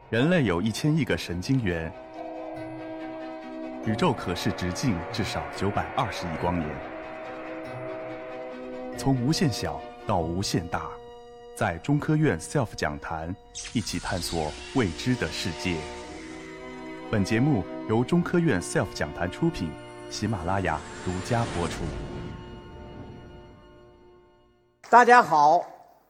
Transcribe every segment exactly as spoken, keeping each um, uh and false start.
人类有一千亿个神经元，宇宙可视直径至少九百二十亿光年。从无限小到无限大，在中科院 S E L F 讲坛一起探索未知的世界。本节目由中科院 S E L F 讲坛出品，喜马拉雅独家播出。 大家好，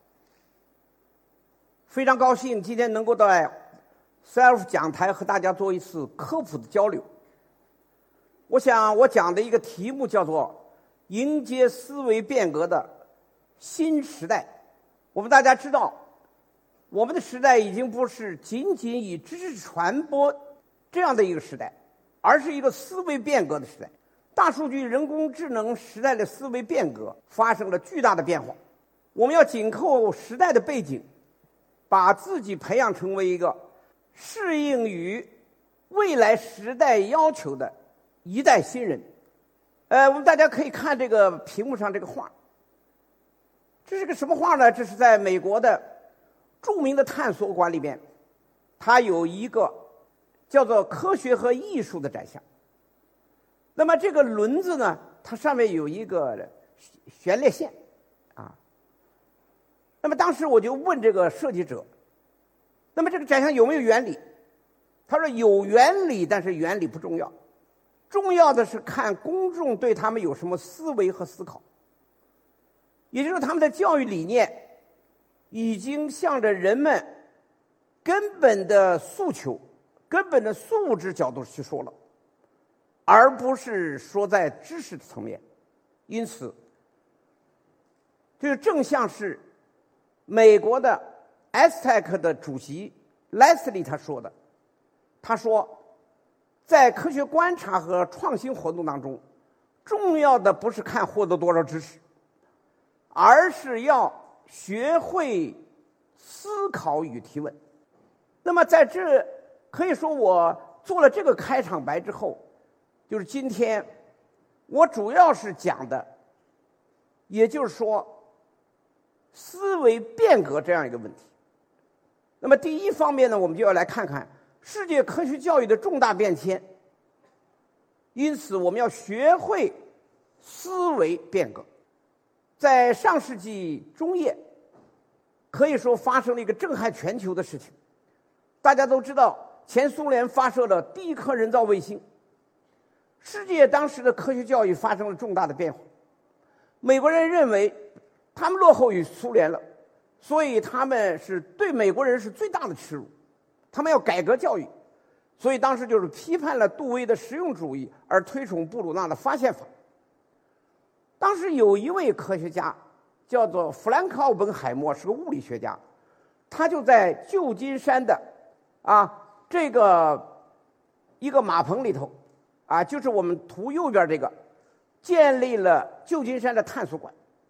非常高兴今天能够在 S E L F 讲台和大家做一次科普的交流。我想我讲的一个题目叫做迎接思维变革的新时代。我们大家知道，我们的时代已经不是仅仅以知识传播这样的一个时代，而是一个思维变革的时代。大数据人工智能时代的思维变革发生了巨大的变化。我们要紧扣时代的背景，把自己培养成为一个适应于未来时代要求的一代新人。呃，我们大家可以看这个屏幕上这个画，这是个什么画呢？这是在美国的著名的探索馆里边，它有一个叫做科学和艺术的展项。那么这个轮子呢，它上面有一个悬列线啊。那么当时我就问这个设计者，那么这个展项有没有原理？他说有原理，但是原理不重要，重要的是看公众对他们有什么思维和思考。也就是他们的教育理念已经向着人们根本的诉求、根本的素质角度去说了，而不是说在知识的层面。因此，这个正像是美国的 S T E C 的主席 Leslie 他说的，他说，在科学观察和创新活动当中，重要的不是看获得多少知识，而是要学会思考与提问。那么在这可以说我做了这个开场白之后，就是今天我主要是讲的，也就是说思维变革这样一个问题。那么第一方面呢，我们就要来看看世界科学教育的重大变迁。因此我们要学会思维变革。在上世纪中叶，可以说发生了一个震撼全球的事情。大家都知道，前苏联发射了第一颗人造卫星，世界当时的科学教育发生了重大的变化。美国人认为他们落后于苏联了，所以他们是对美国人是最大的耻辱，他们要改革教育，所以当时就是批判了杜威的实用主义，而推崇布鲁纳的发现法。当时有一位科学家叫做弗兰克·奥本海默，是个物理学家，他就在旧金山的啊这个一个马棚里头啊，就是我们图右边这个，建立了旧金山的探索馆。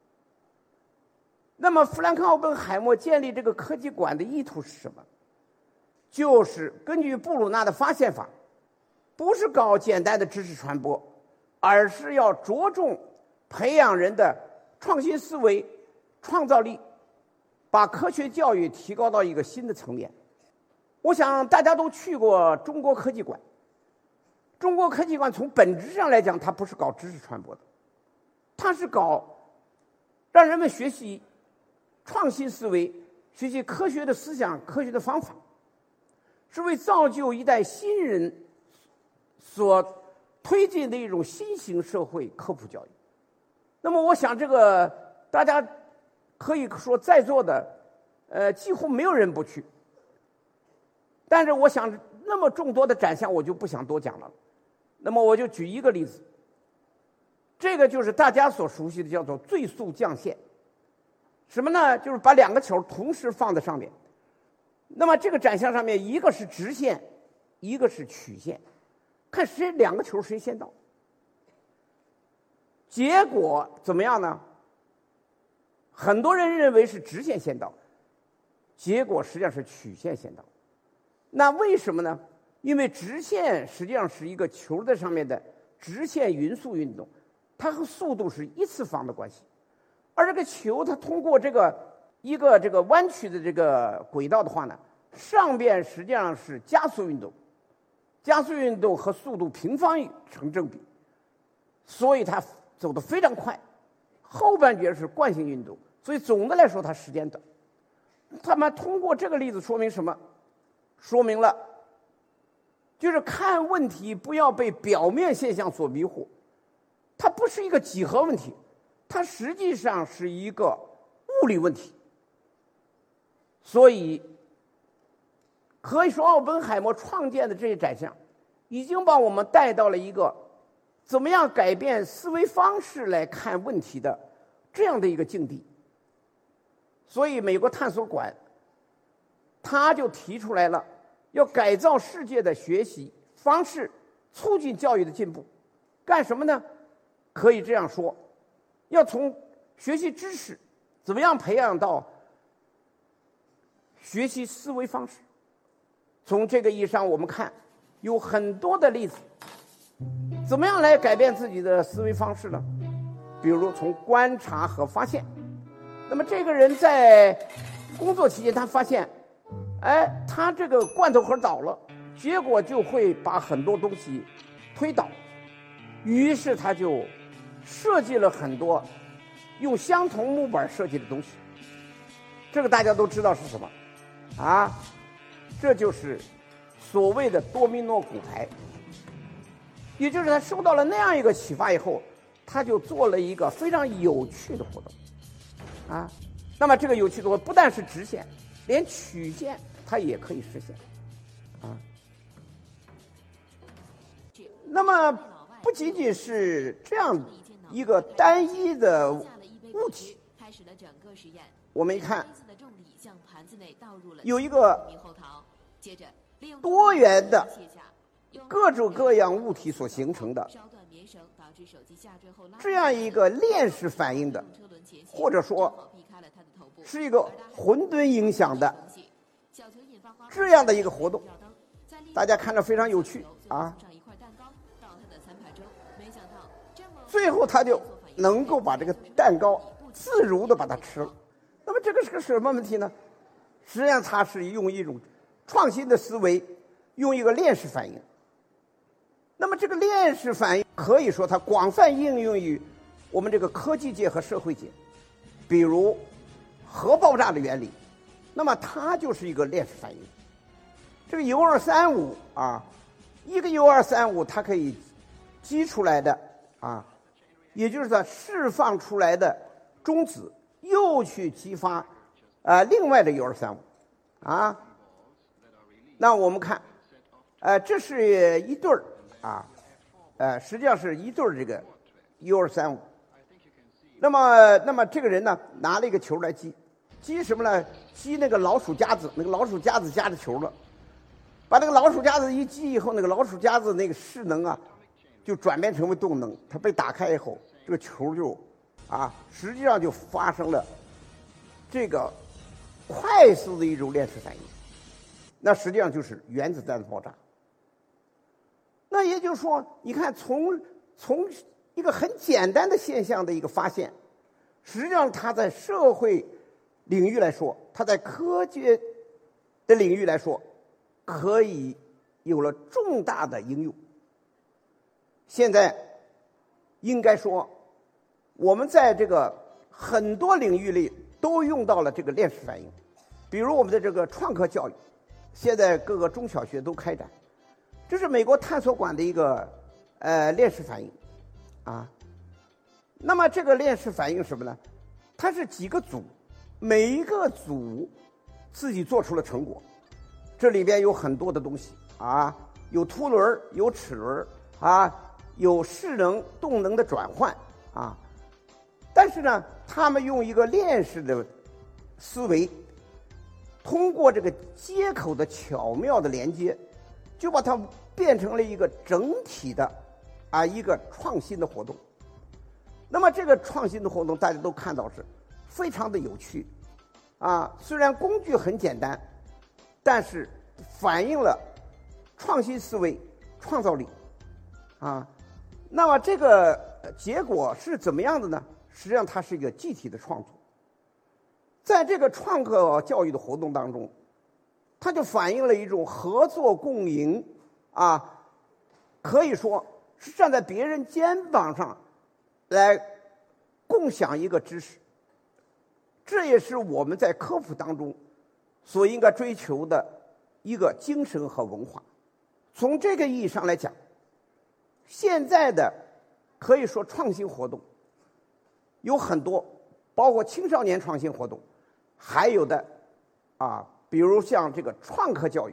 那么弗兰克·奥本海默建立这个科技馆的意图是什么？就是根据布鲁纳的发现法，不是搞简单的知识传播，而是要着重培养人的创新思维、创造力，把科学教育提高到一个新的层面。我想大家都去过中国科技馆，中国科技馆从本质上来讲，它不是搞知识传播的，它是搞让人们学习创新思维，学习科学的思想、科学的方法，是为造就一代新人所推进的一种新型社会科普教育。那么我想这个大家可以说在座的呃几乎没有人不去，但是我想那么众多的展项我就不想多讲了。那么我就举一个例子，这个就是大家所熟悉的叫做最速降线。什么呢？就是把两个球同时放在上面，那么这个展项上面一个是直线，一个是曲线，看谁两个球谁先到。结果怎么样呢？很多人认为是直线先到，结果实际上是曲线先到。那为什么呢？因为直线实际上是一个球在上面的直线匀速运动，它和速度是一次方的关系，而这个球它通过这个一个这个弯曲的这个轨道的话呢， 上边实际上是加速运动，加速运动和速度平方成正比，所以它走得非常快。后半截是惯性运动，所以总的来说它时间短。他们通过这个例子说明什么？说明了就是看问题不要被表面现象所迷惑，它不是一个几何问题，它实际上是一个物理问题。所以可以说奥本海默创建的这些展项已经把我们带到了一个怎么样改变思维方式来看问题的这样的一个境地。所以美国探索馆他就提出来了要改造世界的学习方式，促进教育的进步。干什么呢？可以这样说，要从学习知识怎么样培养到学习思维方式。从这个意义上我们看有很多的例子，怎么样来改变自己的思维方式呢？比如从观察和发现。那么这个人在工作期间他发现，哎，他这个罐头盒倒了，结果就会把很多东西推倒，于是他就设计了很多用相同木板设计的东西。这个大家都知道是什么啊？这就是所谓的多米诺骨牌。也就是他受到了那样一个启发以后，他就做了一个非常有趣的活动啊。那么这个有趣的活动不但是直线，连曲线它也可以实现啊。那么不仅仅是这样一个单一的物体，我们一看有一个多元的各种各样物体所形成的这样一个链式反应的，或者说是一个混沌影响的这样的一个活动，大家看着非常有趣啊。最后他就能够把这个蛋糕自如的把它吃了。那么这个是个什么问题呢？实际上它是用一种创新的思维，用一个链式反应。那么这个链式反应可以说它广泛应用于我们这个科技界和社会界，比如核爆炸的原理，那么它就是一个链式反应。这个铀二三五啊，一个铀二三五它可以激出来的啊，也就是说释放出来的中子又去激发啊、呃、另外的铀二三五啊。那我们看，呃，这是一对儿啊，呃，实际上是一对儿这个铀二三五。那么，那么这个人呢，拿了一个球来击，击什么呢？击那个老鼠夹子，那个老鼠夹子夹着球了。把那个老鼠夹子一击以后，那个老鼠夹子那个势能啊，就转变成为动能。它被打开以后，这个球就啊，实际上就发生了这个快速的一种链式反应。那实际上就是原子弹的爆炸。那也就是说，你看从从一个很简单的现象的一个发现，实际上它在社会领域来说，它在科学的领域来说，可以有了重大的应用。现在应该说，我们在这个很多领域里都用到了这个链式反应，比如我们的这个创客教育，现在各个中小学都开展。这是美国探索馆的一个呃链式反应啊。那么这个链式反应什么呢？它是几个组，每一个组自己做出了成果。这里边有很多的东西啊，有凸轮，有齿轮啊，有势能动能的转换啊。但是呢，他们用一个链式的思维，通过这个接口的巧妙的连接，就把它变成了一个整体的啊一个创新的活动。那么这个创新的活动大家都看到是非常的有趣啊，虽然工具很简单，但是反映了创新思维、创造力啊。那么这个结果是怎么样的呢？实际上它是一个集体的创作。在这个创客教育的活动当中， 它就反映了一种合作共赢啊，可以说是站在别人肩膀上来共享一个知识。这也是我们在科普当中所应该追求的一个精神和文化。从这个意义上来讲，现在的可以说创新活动有很多，包括青少年创新活动，还有的啊，比如像这个创客教育。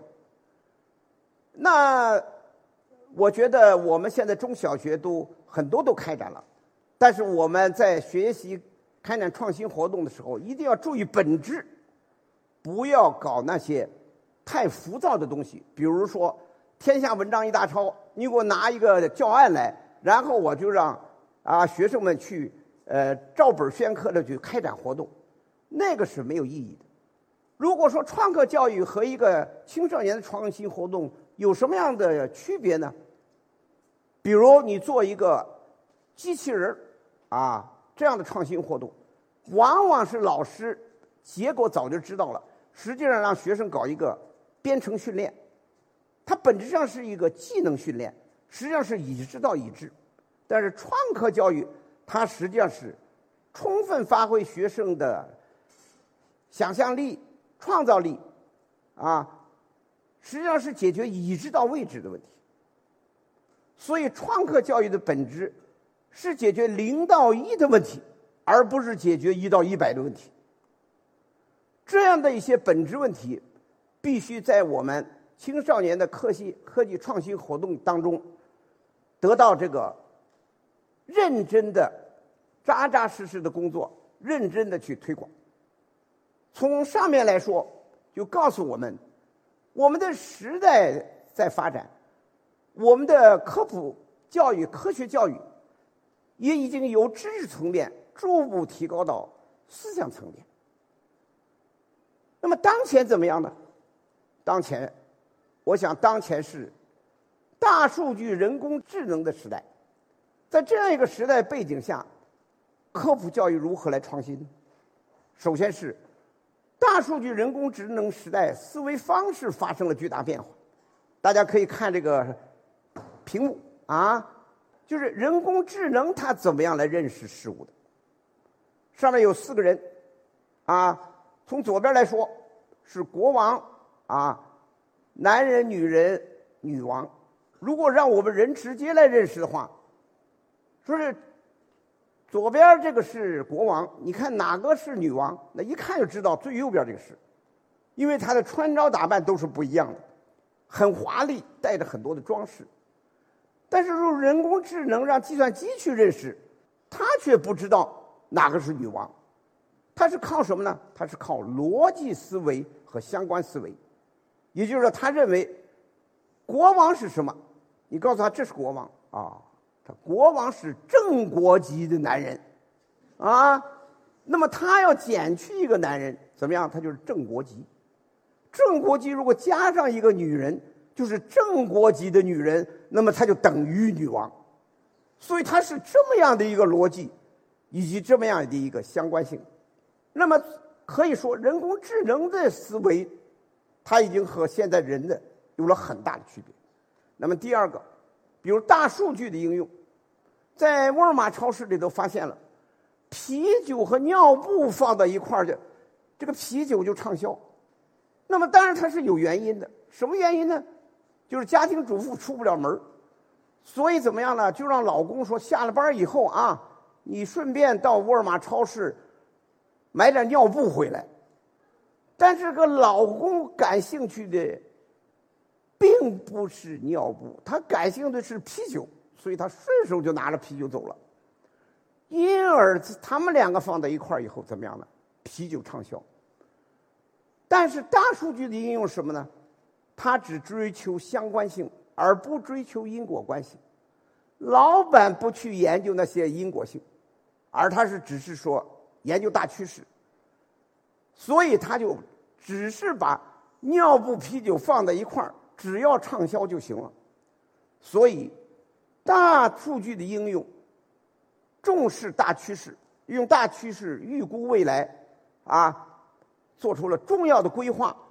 那我觉得我们现在中小学都很多都开展了，但是我们在学习开展创新活动的时候，一定要注意本质，不要搞那些太浮躁的东西。比如说天下文章一大抄，你给我拿一个教案来，然后我就让啊学生们去呃照本宣科的去开展活动，那个是没有意义的。如果说创客教育和一个青少年的创新活动有什么样的区别呢？比如你做一个机器人啊这样的创新活动，往往是老师结果早就知道了，实际上让学生搞一个编程训练，它本质上是一个技能训练，实际上是以知道以智。但是创客教育它实际上是充分发挥学生的想象力、创造力啊，实际上是解决已知到未知的问题。所以创客教育的本质是解决零到一的问题，而不是解决一到一百的问题。这样的一些本质问题必须在我们青少年的科技科技创新活动当中得到这个认真的扎扎实实的工作，认真的去推广。从上面来说，就告诉我们我们的时代在发展，我们的科普教育、科学教育也已经由知识层面逐步提高到思想层面。那么当前怎么样呢？当前我想当前是大数据人工智能的时代。在这样一个时代背景下，科普教育如何来创新？首先是大数据人工智能时代思维方式发生了巨大变化。大家可以看这个屏幕啊，就是人工智能它怎么样来认识事物的。上面有四个人啊，从左边来说是国王啊，男人、女人、女王。如果让我们人直接来认识的话，说是左边这个是国王，你看哪个是女王？那一看就知道最右边这个是，因为她的穿着打扮都是不一样的，很华丽，带着很多的装饰。但是用人工智能让计算机去认识，它却不知道哪个是女王。它是靠什么呢？它是靠逻辑思维和相关思维。也就是说，他认为国王是什么？你告诉他这是国王啊，他国王是正国级的男人啊。那么他要减去一个男人，怎么样？他就是正国级。正国级如果加上一个女人，就是正国级的女人，那么她就等于女王。所以它是这么样的一个逻辑，以及这么样的一个相关性。那么可以说，人工智能的思维，它已经和现在人的有了很大的区别。那么第二个，比如大数据的应用，在沃尔玛超市里头发现了，啤酒和尿布放到一块儿去，这个啤酒就畅销。那么当然它是有原因的，什么原因呢？就是家庭主妇出不了门，所以怎么样呢？就让老公说下了班以后啊，你顺便到沃尔玛超市买点尿布回来。但是个老公感兴趣的并不是尿布，他感兴趣的是啤酒，所以他顺手就拿了啤酒走了。因而他们两个放在一块儿以后怎么样呢？啤酒畅销。但是大数据的应用是什么呢？它只追求相关性，而不追求因果关系。老板不去研究那些因果性，而他是只是说研究大趋势。所以他就只是把尿布、啤酒放在一块儿，只要畅销就行了。所以大数据的应用重视大趋势，用大趋势预估未来啊，做出了重要的规划，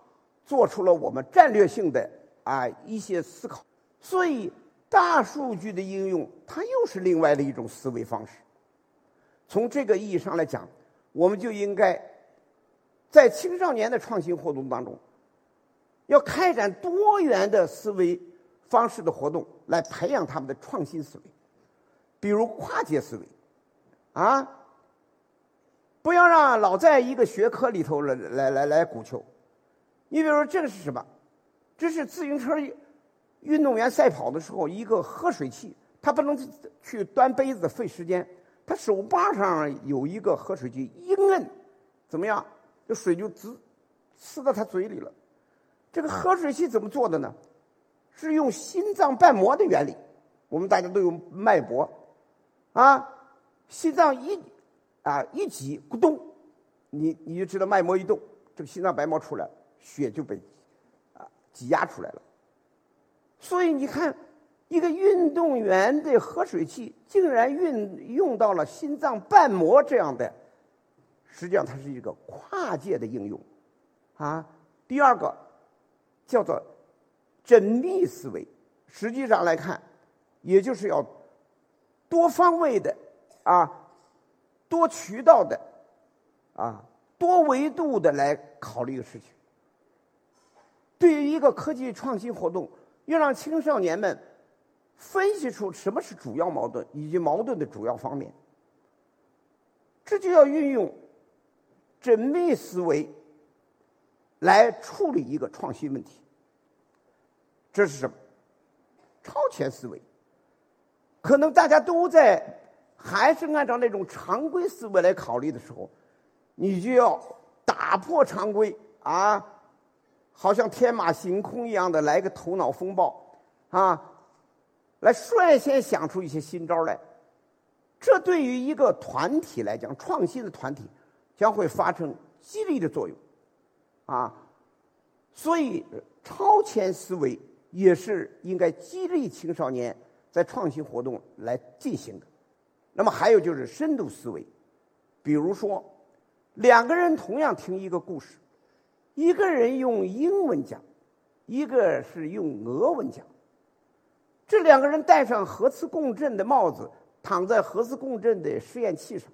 做出了我们战略性的啊一些思考。所以大数据的应用，它又是另外的一种思维方式。从这个意义上来讲，我们就应该在青少年的创新活动当中，要开展多元的思维方式的活动，来培养他们的创新思维。比如跨界思维啊，不要让老在一个学科里头来来来来鼓球。你比如说这个是什么？这是自行车运动员赛跑的时候一个喝水器，他不能去端杯子费时间，他手把上有一个喝水器，一摁怎么样，这水就直呲到他嘴里了。这个喝水器怎么做的呢？是用心脏瓣膜的原理。我们大家都有脉搏啊，心脏一啊一挤，咕咚，你你就知道脉搏一动，这个心脏白膜出来，血就被啊挤压出来了。所以你看，一个运动员的喝水器竟然运用到了心脏瓣膜这样的，实际上它是一个跨界的应用啊。第二个叫做缜密思维，实际上来看，也就是要多方位的啊，多渠道的啊，多维度的来考虑一个事情。对于一个科技创新活动，要让青少年们分析出什么是主要矛盾以及矛盾的主要方面，这就要运用缜密思维来处理一个创新问题。这是什么？超前思维。可能大家都在还是按照那种常规思维来考虑的时候，你就要打破常规啊，好像天马行空一样的来个头脑风暴啊，来率先想出一些新招来。这对于一个团体来讲，创新的团体将会发生激励的作用啊。所以超前思维也是应该激励青少年在创新活动来进行的。那么还有就是深度思维，比如说两个人同样听一个故事，一个人用英文讲，一个是用俄文讲，这两个人戴上核磁共振的帽子，躺在核磁共振的实验器上，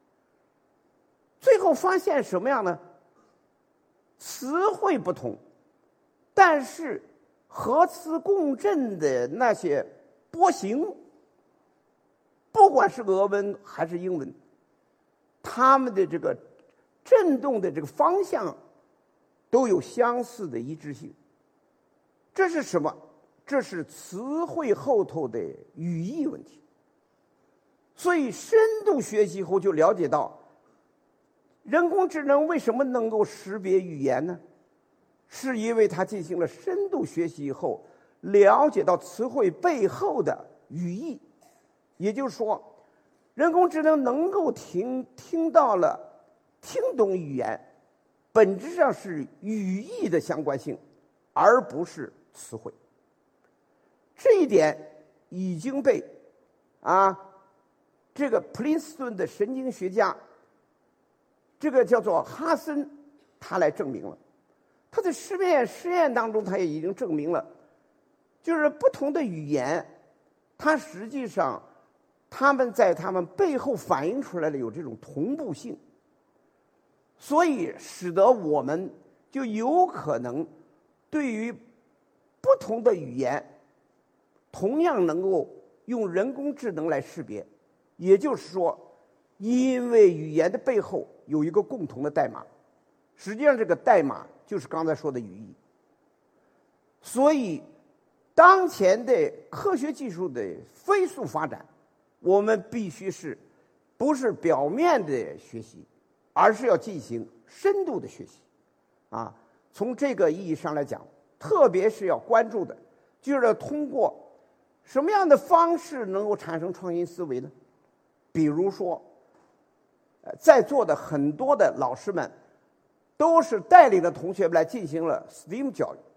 最后发现什么样呢？词汇不同，但是核磁共振的那些波形，不管是俄文还是英文，它们的这个振动的这个方向都有相似的一致性。这是什么？这是词汇后头的语义问题。所以深度学习后就了解到，人工智能为什么能够识别语言呢？是因为它进行了深度学习以后，了解到词汇背后的语义。也就是说，人工智能能够听听到了听懂语言，本质上是语义的相关性，而不是词汇。这一点已经被啊这个普林斯顿的神经学家，这个叫做哈森，他来证明了。他在实验实验当中，他也已经证明了，就是不同的语言，它实际上他们在他们背后反映出来的有这种同步性，所以使得我们就有可能对于不同的语言同样能够用人工智能来识别。也就是说，因为语言的背后有一个共同的代码，实际上这个代码就是刚才说的语义。所以当前的科学技术的飞速发展，我们必须是不是表面的学习，而是要进行深度的学习啊。从这个意义上来讲，特别是要关注的就是要通过什么样的方式能够产生创新思维呢？比如说在座的很多的老师们都是带领着同学们来进行了 S T E A M 教育。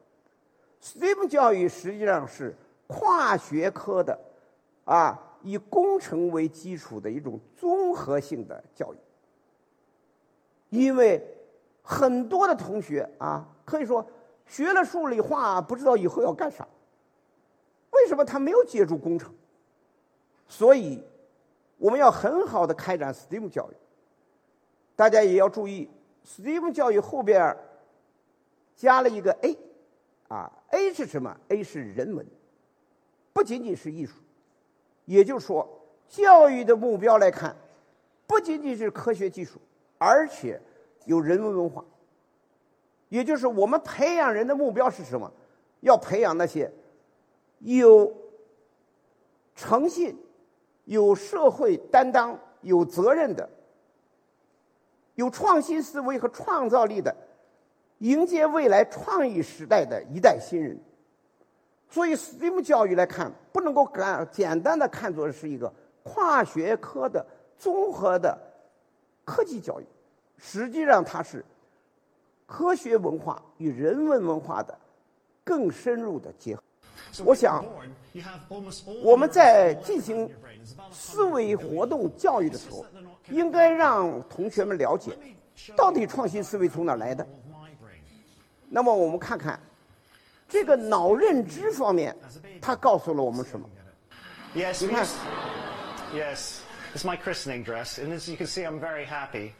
S T E A M 教育实际上是跨学科的啊，以工程为基础的一种综合性的教育。因为很多的同学啊，可以说学了数理化，不知道以后要干啥。为什么他没有接触工程？所以，我们要很好的开展 S T E A M 教育。大家也要注意 ，S T E A M 教育后边加了一个 A， 啊 ，A 是什么 ？A 是人文，不仅仅是艺术。也就是说，教育的目标来看，不仅仅是科学技术，而且有人文文化。也就是我们培养人的目标是什么？要培养那些有诚信、有社会担当、有责任的、有创新思维和创造力的，迎接未来创意时代的一代新人。所以 S T E A M 教育来看，不能够干简单的看作是一个跨学科的综合的科技教育，实际上它是科学文化与人文文化的更深入的结合。我想，我们在进行思维活动教育的时候，应该让同学们了解，到底创新思维从哪儿来的。那么我们看看这个脑认知方面，它告诉了我们什么？ Yes, 你看， yes, it's my christening dress, and as you can see, I'm very happy.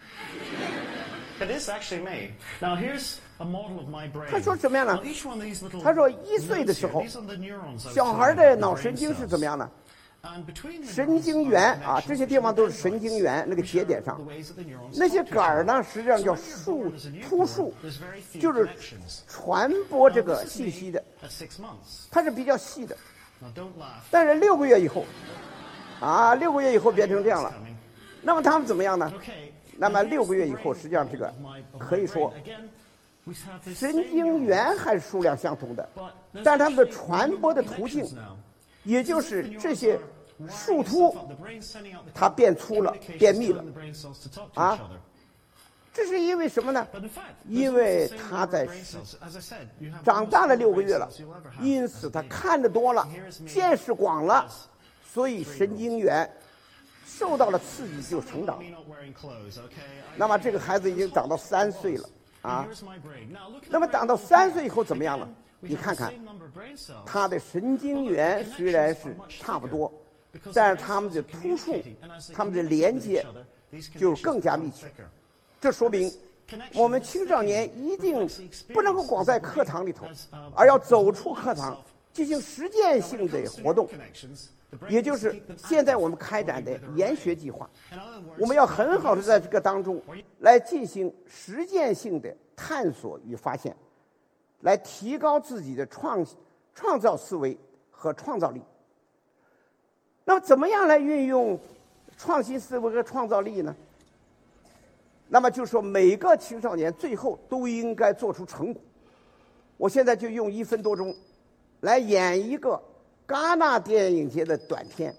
It is actually me. Now here's a model of my brain. 他说什么样呢 Now, each one of these little 他说一岁的时候 notes here, these are the neurons I was 小孩 telling 的 you about, 脑 the 神 brain 经是 cells. 怎么样呢？ And between the 神经 neurons 元 are 啊， connections 这些地方都是 between 神经元那个 dendrites, 节点上 which，are the ways that the neurons 那些 talk to 杆儿 each 呢， other. 实际上 So 叫 when you're 树 born as a 突 newborn, 树， there's very few 就是 connections. 传播 Now, 这个 this is 信 me 息的， at six months. 它是比较细的。 Now don't laugh. 但是六个月以后，啊，六个月以后变成这样 It's 了。 coming. 那么他们怎么样呢？ Okay. 那么 Now, 六 here's 个月 the 以后， brain 实际上这个 of my- of my 可以说 brain. Again, we have this 神 same 经元 neurons, 还是数量相同的， but there's 但是它们的 actually 传播的途径 connections，now. 也就 It's as if 是 the 这 neurons 些 are wiring 树 itself 突 up, the brain's sending out the 它变粗了， communications 变密了 telling the brain cells to talk to 啊 each other. 这是因为什么呢？ But in fact, 因 there's 为 also the same 他 number 在 of brain cells. As I said, you have 长 almost 大了 all the 六个 brain 月了 cells you'll ever，have 因 as 此 a 他 baby. 看得多了 Here is，me 见识广了， as 所以神经元受到了刺激就成长 Me。not wearing clothes, okay? I- 那么这个孩子已经长到三岁了 And 啊， here's my brain. Now look at 那么 the 长 brain 到 of the 三 parent. 岁以后怎么样了？ Again, we 你 have 看 the 看 same number of brain cells. 他的神经元虽然是差不多，但是他们的突触、他们的连接就更加密切。这说明我们青少年一定不能够光在课堂里头，而要走出课堂，进行实践性的活动，也就是现在我们开展的研学计划。我们要很好的在这个当中来进行实践性的探索与发现，来提高自己的创创造思维和创造力。那么，怎么样来运用创新思维和创造力呢？那么就是说，每个青少年最后都应该做出成果。我现在就用一分多钟来演一个戛纳电影节的短片，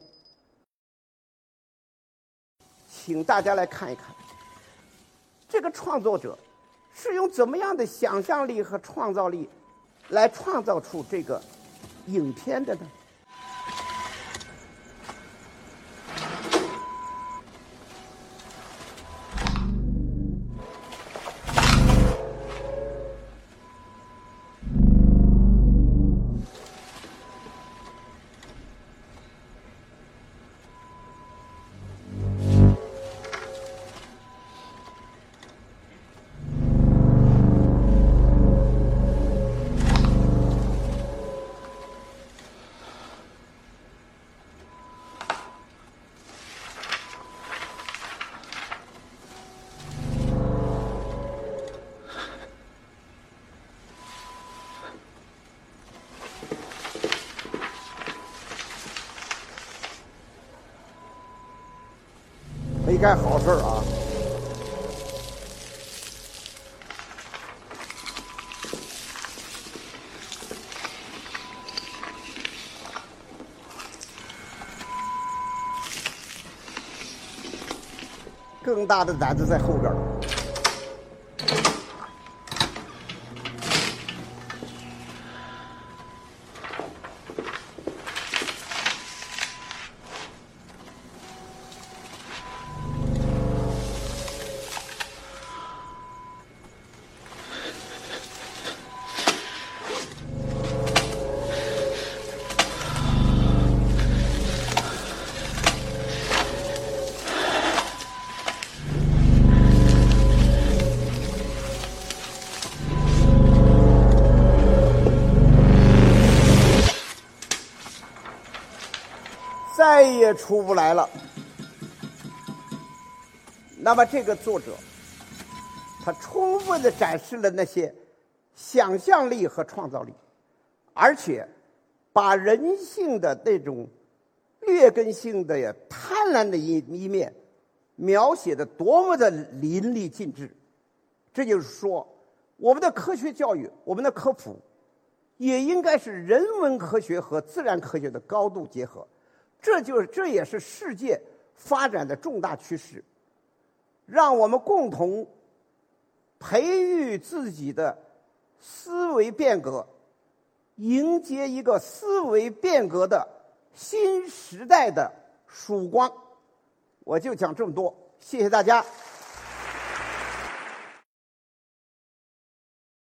请大家来看一看，这个创作者是用怎么样的想象力和创造力来创造出这个影片的呢？没干好事儿啊！更大的胆子在后边儿。 再也出不来了。那么这个作者，他充分地展示了那些想象力和创造力，而且把人性的那种劣根性的贪婪的一一面描写的多么的淋漓尽致。这就是说，我们的科学教育，我们的科普也应该是人文科学和自然科学的高度结合，这就是这也是世界发展的重大趋势。让我们共同培育自己的思维变革，迎接一个思维变革的新时代的曙光。我就讲这么多，谢谢大家。